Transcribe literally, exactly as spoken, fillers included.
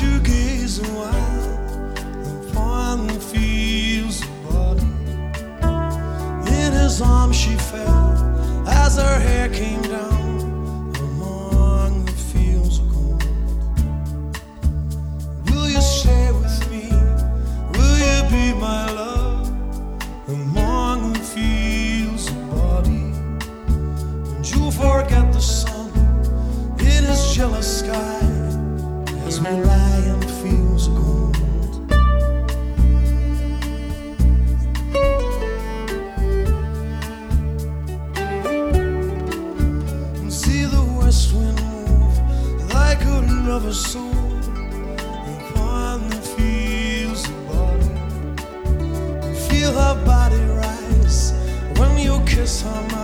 to gaze a while upon the fields of body. In his arms she fell as her hair came down among the fields of gold. Will you stay with me? Will you be my love among the fields of body? And you'll forget the sun in his jealous sky as we lie in the fields of gold. And see the west wind move like another soul upon the fields of body. And feel her body rise when you kiss her mouth.